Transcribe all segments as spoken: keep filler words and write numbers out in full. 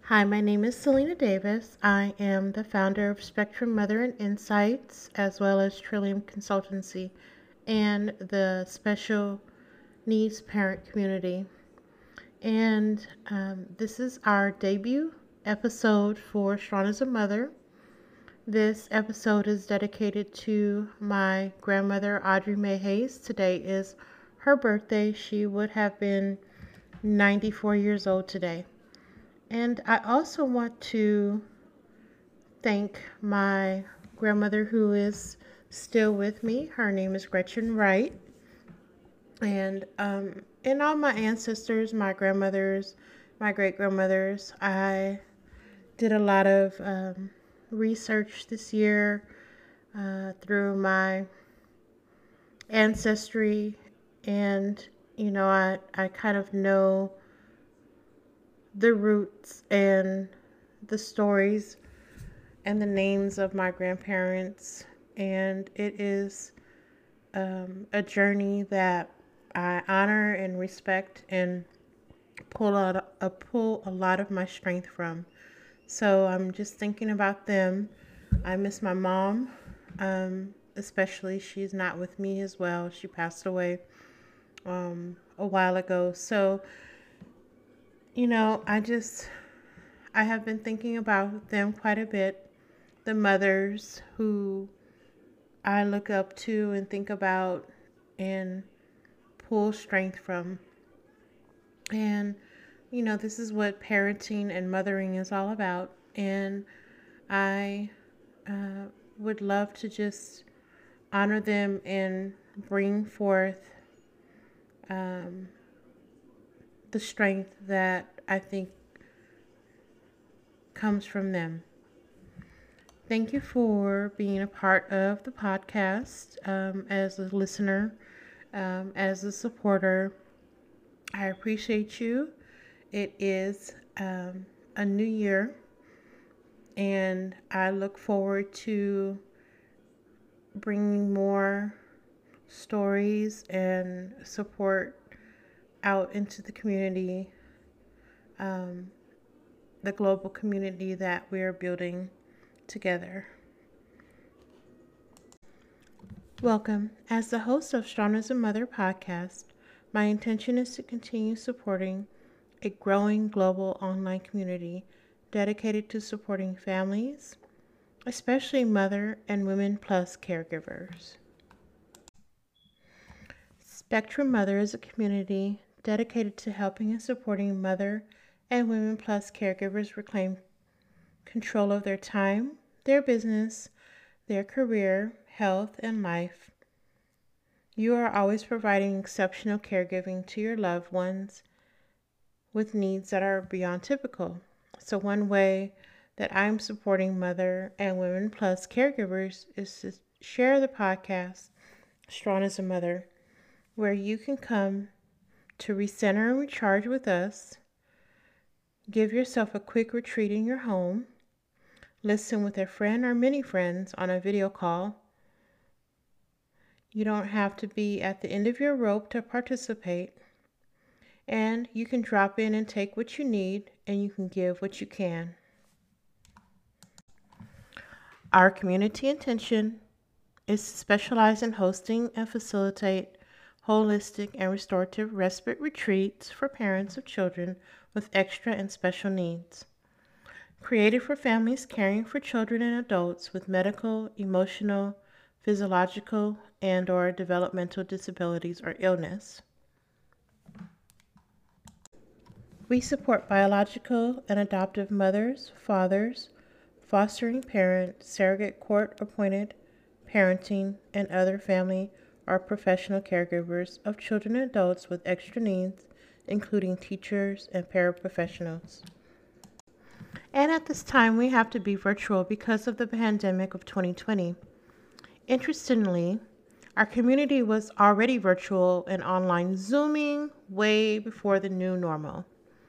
Hi, my name is Selena Davis. I am the founder of Spectrum Mother and Insights, as well as Trillium Consultancy and the Special Needs Parent Community. And um, this is our debut episode for Strong as a Mother. This episode is dedicated to my grandmother, Audrey Mae Hayes. Today is her birthday. She would have been ninety-four years old today. And I also want to thank my grandmother who is still with me. Her name is Gretchen Wright. And um, and all my ancestors, my grandmothers, my great-grandmothers, I did a lot of um, research this year uh, through my ancestry. And, you know, I, I kind of know the roots and the stories and the names of my grandparents, and it is um, a journey that I honor and respect and pull out a pull a lot of my strength from. So I'm just thinking about them. I miss my mom, um, especially she's not with me as well. She passed away um, a while ago. So you know, I just I have been thinking about them quite a bit. The mothers who I look up to and think about and pull strength from. And, you know, this is what parenting and mothering is all about. And I uh, would love to just honor them and bring forth um, the strength that I think comes from them. Thank you for being a part of the podcast um, as a listener, um, as a supporter. I appreciate you. It is um, a new year, and I look forward to bringing more stories and support out into the community, um, the global community that we are building together. Welcome. As the host of Strong as a Mother podcast, my intention is to continue supporting a growing global online community dedicated to supporting families, especially mother and women plus caregivers. Spectrum Mother is a community dedicated to helping and supporting mother and women plus caregivers reclaim control of their time, their business, their career, health, and life. You are always providing exceptional caregiving to your loved ones with needs that are beyond typical. So one way that I'm supporting Mother and Women Plus caregivers is to share the podcast, Strong as a Mother, where you can come to recenter and recharge with us, give yourself a quick retreat in your home, listen with a friend or many friends on a video call. You don't have to be at the end of your rope to participate. And you can drop in and take what you need, and you can give what you can. Our community intention is to specialize in hosting and facilitate holistic and restorative respite retreats for parents of children with extra and special needs. Created for families caring for children and adults with medical, emotional, physiological, and or developmental disabilities or illness. We support biological and adoptive mothers, fathers, fostering parent, surrogate court-appointed parenting, and other family or professional caregivers of children and adults with extra needs, including teachers and paraprofessionals. And at this time, we have to be virtual because of the pandemic of twenty twenty. Interestingly, our community was already virtual and online Zooming way before the new normal.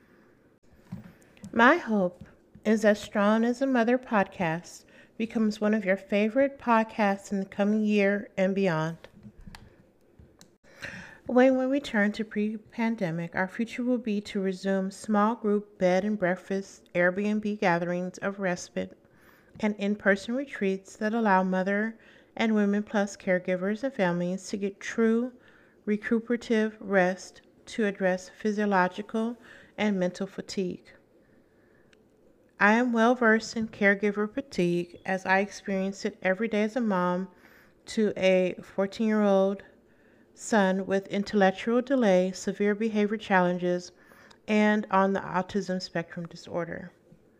My hope is that Strong as a Mother podcast becomes one of your favorite podcasts in the coming year and beyond. When we return to pre-pandemic, our future will be to resume small group bed and breakfast Airbnb gatherings of respite and in-person retreats that allow mother and women plus caregivers and families to get true recuperative rest to address physiological and mental fatigue. I am well versed in caregiver fatigue as I experience it every day as a mom to a fourteen year old son with intellectual delay, severe behavior challenges, and on the autism spectrum disorder.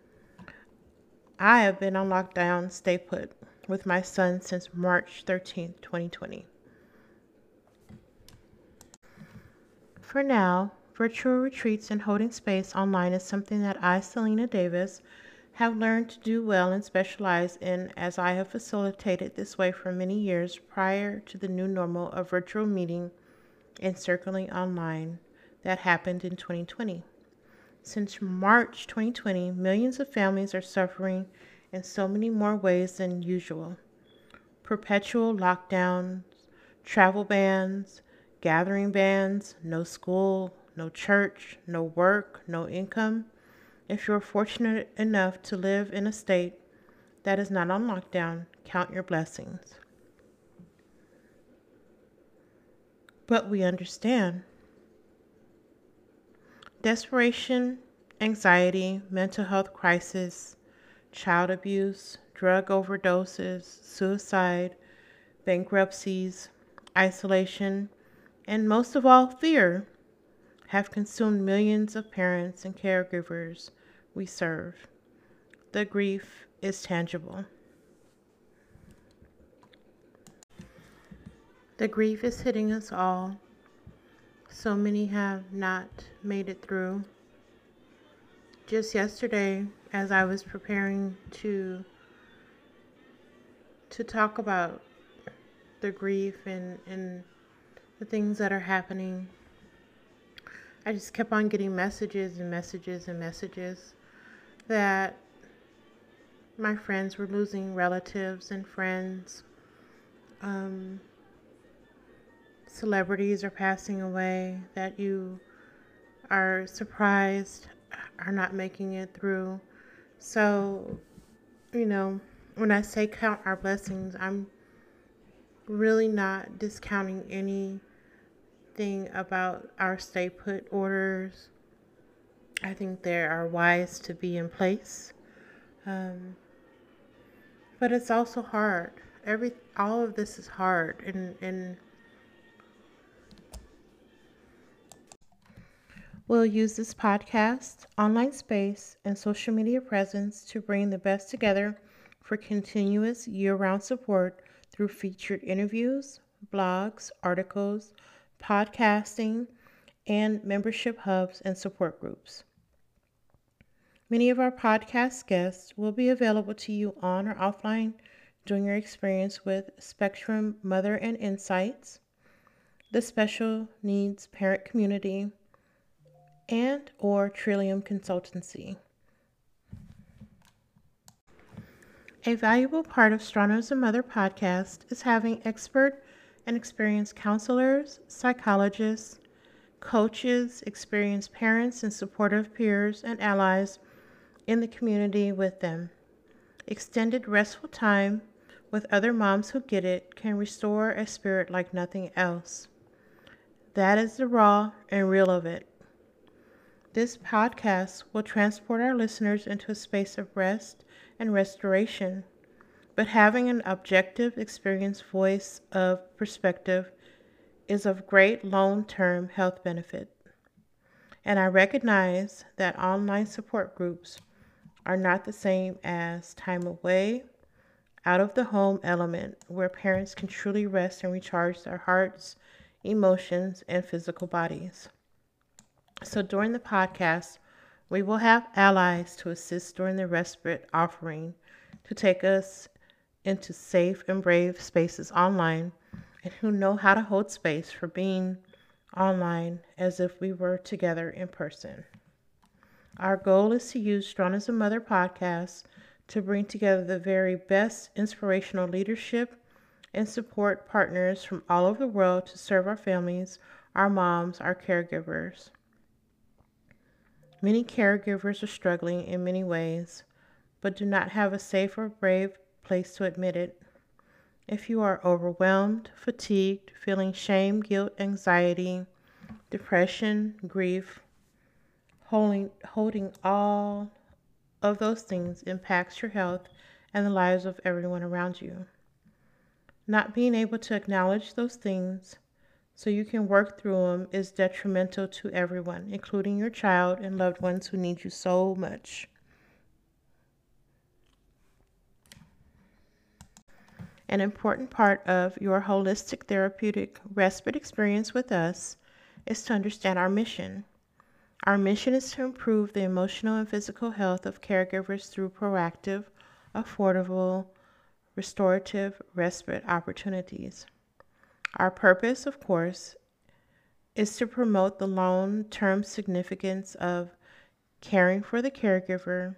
I have been on lockdown, stay put, with my son since March thirteenth, twenty twenty. For now, virtual retreats and holding space online is something that I, Selena Davis, have learned to do well and specialize in as I have facilitated this way for many years prior to the new normal of virtual meeting and circling online that happened in twenty twenty. Since March twenty twenty, millions of families are suffering in so many more ways than usual. Perpetual lockdowns, travel bans, gathering bans, no school, no church, no work, no income. If you're fortunate enough to live in a state that is not on lockdown, count your blessings. But we understand. Desperation, anxiety, mental health crisis, child abuse, drug overdoses, suicide, bankruptcies, isolation, and most of all, fear have consumed millions of parents and caregivers we serve. The grief is tangible. The grief is hitting us all. So many have not made it through. Just yesterday, as I was preparing to to talk about the grief and, and the things that are happening, I just kept on getting messages and messages and messages that my friends were losing relatives and friends. Um, celebrities are passing away that you are surprised are not making it through. So, you know, when I say count our blessings, I'm really not discounting anything about our stay put orders. I think they are wise to be in place. Um, but it's also hard. Every all of this is hard, and and we'll use this podcast, online space, and social media presence to bring the best together for continuous year-round support through featured interviews, blogs, articles, podcasting, and membership hubs and support groups. Many of our podcast guests will be available to you on or offline during your experience with Spectrum Mother and Insights, the Special Needs Parent Community, and or Trillium Consultancy. A valuable part of Strong as a Mother podcast is having expert and experienced counselors, psychologists, coaches, experienced parents, and supportive peers and allies in the community with them. Extended restful time with other moms who get it can restore a spirit like nothing else. That is the raw and real of it. This podcast will transport our listeners into a space of rest and restoration, but having an objective, experienced voice of perspective is of great long-term health benefit. And I recognize that online support groups are not the same as time away, out of the home element where parents can truly rest and recharge their hearts, emotions, and physical bodies. So during the podcast, we will have allies to assist during the respite offering to take us into safe and brave spaces online and who know how to hold space for being online as if we were together in person. Our goal is to use Strong as a Mother podcast to bring together the very best inspirational leadership and support partners from all over the world to serve our families, our moms, our caregivers. Many caregivers are struggling in many ways, but do not have a safe or brave place to admit it. If you are overwhelmed, fatigued, feeling shame, guilt, anxiety, depression, grief, holding, holding all of those things impacts your health and the lives of everyone around you. Not being able to acknowledge those things so you can work through them is detrimental to everyone, including your child and loved ones who need you so much. An important part of your holistic therapeutic respite experience with us is to understand our mission. Our mission is to improve the emotional and physical health of caregivers through proactive, affordable, restorative respite opportunities. Our purpose, of course, is to promote the long-term significance of caring for the caregiver.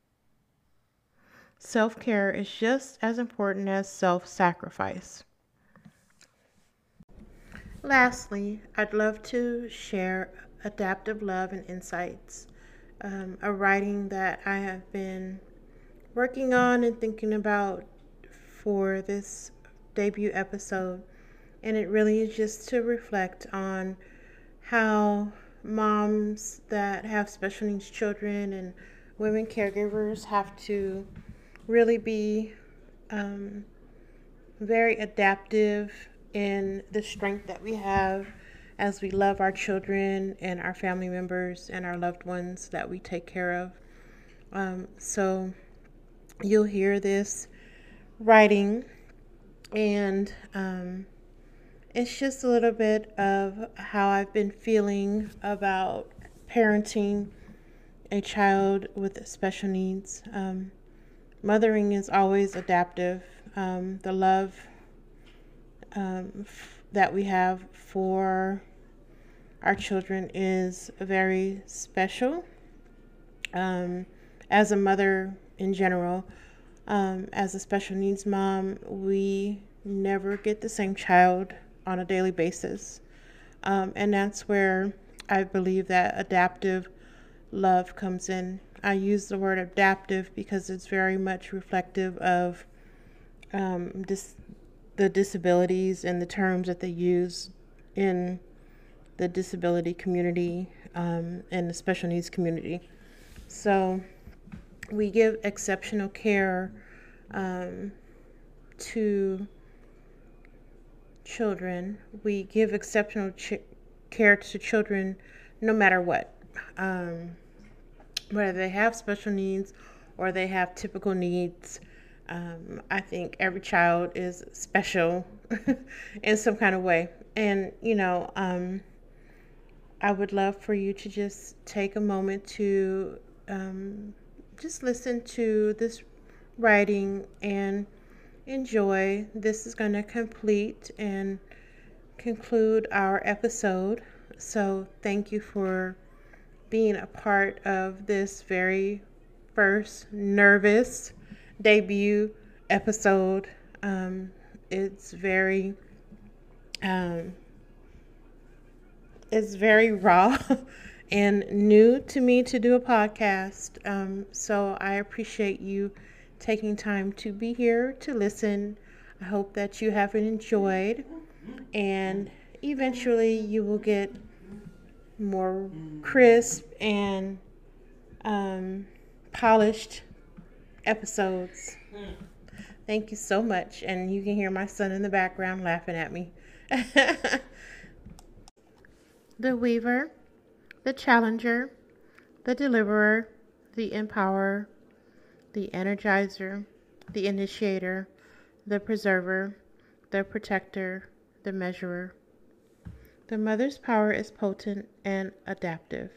Self-care is just as important as self-sacrifice. Lastly, I'd love to share Adaptive Love and Insights, um, a writing that I have been working on and thinking about for this debut episode. And it really is just to reflect on how moms that have special needs children and women caregivers have to really be um, very adaptive in the strength that we have as we love our children and our family members and our loved ones that we take care of. Um, so you'll hear this writing, and um, it's just a little bit of how I've been feeling about parenting a child with special needs. Um, mothering is always adaptive. Um, the love um, f- that we have for our children is very special. Um, as a mother in general, um, as a special needs mom, we never get the same child on a daily basis. Um, and that's where I believe that adaptive love comes in. I use the word adaptive because it's very much reflective of um, dis- the disabilities and the terms that they use in the disability community um, and the special needs community. So we give exceptional care um, to children. We give exceptional ch- care to children no matter what. Um, whether they have special needs or they have typical needs. Um, I think every child is special in some kind of way. And, you know, um, I would love for you to just take a moment to um, just listen to this writing and enjoy. This is going to complete and conclude our episode. So thank you for being a part of this very first nervous debut episode. Um, it's very, um, it's very raw and new to me to do a podcast. Um, so I appreciate you taking time to be here to listen. I hope that you have enjoyed, and eventually you will get more crisp and um, polished episodes. Thank you so much. And you can hear my son in the background laughing at me. The Weaver, the Challenger, the Deliverer, the Empowerer, the Energizer, the Initiator, the Preserver, the Protector, the Measurer. The mother's power is potent and adaptive.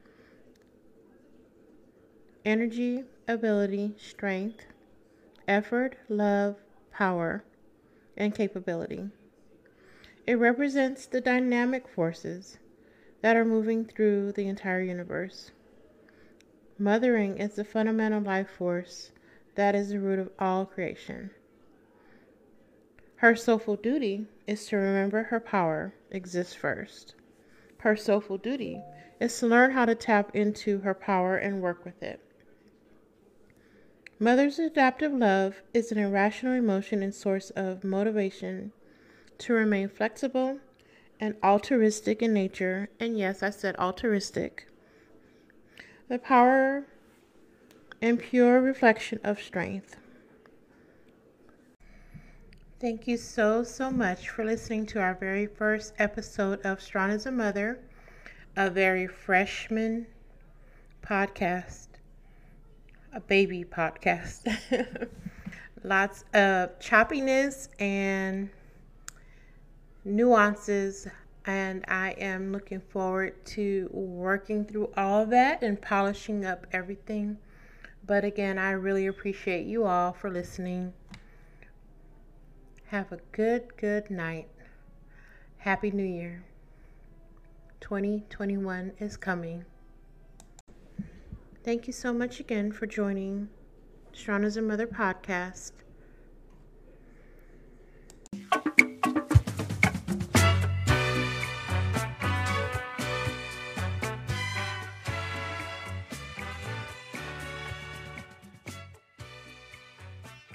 Energy, ability, strength, effort, love, power, and capability. It represents the dynamic forces that are moving through the entire universe. Mothering is the fundamental life force that is the root of all creation. Her soulful duty is to remember her power exists first. her soulful duty is to learn how to tap into her power and work with it. Mother's adaptive love is an irrational emotion and source of motivation to remain flexible and altruistic in nature. And yes, I said altruistic. The power and pure reflection of strength. Thank you so, so much for listening to our very first episode of Strong as a Mother, a very freshman podcast, a baby podcast. Lots of choppiness and nuances, and I am looking forward to working through all of that and polishing up everything. But again, I really appreciate you all for listening. Have a good, good night. Happy New Year. twenty twenty-one is coming. Thank you so much again for joining Strong as a Mother podcast.